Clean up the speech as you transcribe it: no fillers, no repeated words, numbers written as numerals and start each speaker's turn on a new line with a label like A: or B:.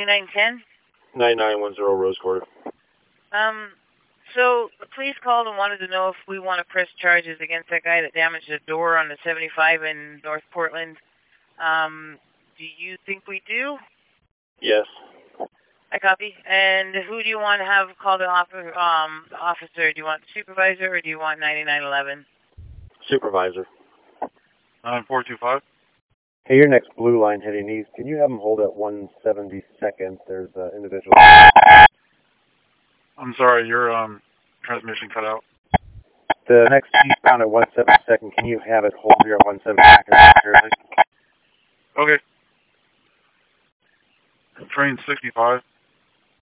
A: 910?
B: 9910 Rose Quarter.
A: So the police called and wanted to know if we want to press charges against that guy that damaged a door on the 75 in North Portland. Do you think we do?
B: Yes.
A: I copy. And who do you want to have call the officer? Do you want the supervisor or do you want 9911?
B: Supervisor.
C: 9425.
B: Hey, your next blue line heading east. Can you have them hold at 172nd? There's an individual.
C: I'm sorry, your transmission cut out.
B: The next eastbound at 172nd, can you have it hold here at 172nd?
C: Okay. Train 65.